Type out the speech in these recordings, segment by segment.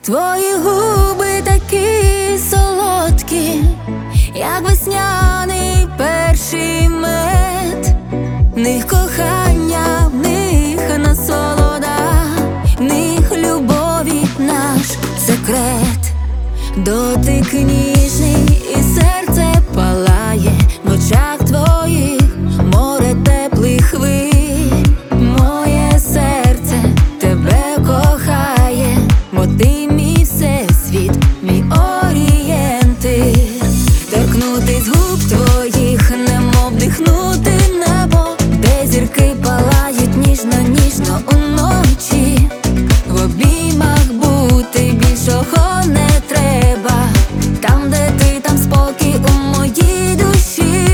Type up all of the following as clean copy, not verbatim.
Твої губи такі солодкі, як весняний перший мед. В них кохання, в них насолода, в них любові наш секрет. Дотик ніжний і серце палає, в очах твоїх море теплих хвиль. Моє серце тебе кохає, бо ти мій всесвіт, мій орієнтир. Торкнутись губ твоїх, немов дихнути небо, де зірки палають ніжно-ніжно уночі. В обіймах бути більшого не треба, там, де ти, там спокій у моїй душі.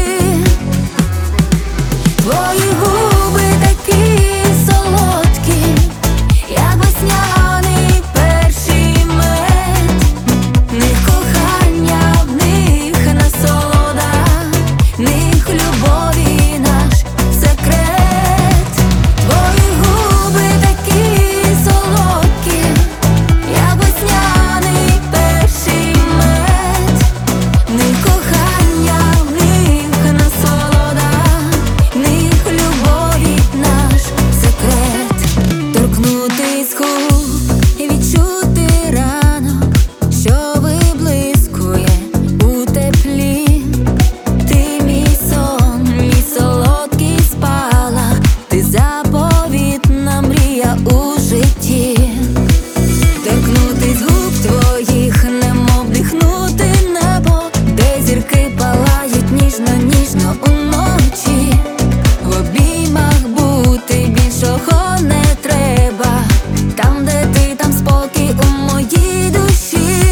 Твої губи такі солодкі, як весняний перший мед. В них кохання, в них насолода, в них любові наш секрет. Твої губи такі солодкі, як весняний перший мед. В них кохання, в них насолода, в них любові наш секрет. Торкнутись губ і відчути ранок, що виблискує у теплі. Ти мій сон, мій солодкий спалах, ти заповітна мрія у житті. Торкнутись губ твоїх, немов дихнути небо, де зірки палають ніжно-ніжно уночі. В обіймах бути більшого не треба, там, де ти, там спокій у моїй душі.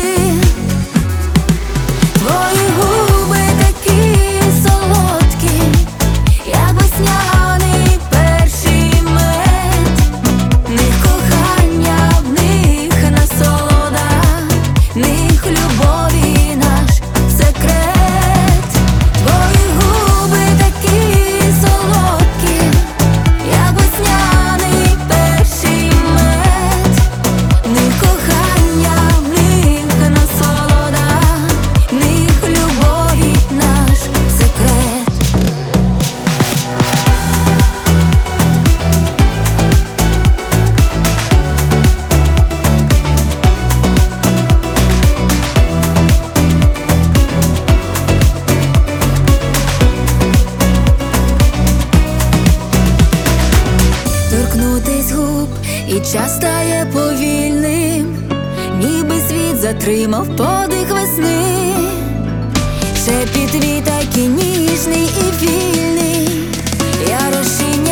Твої губи такі солодкі, як весняний перший мед. В них кохання, в них насолода, в них любові наш секрет. Твої губи такі солодкі, як весняний перший мед. В них кохання, в них насолода, в них любові наш секрет. Торкнутись губ, і час стає повільним, ніби світ затримав подих весни. Шепіт твій такий ніжний і вільний, я розчиняю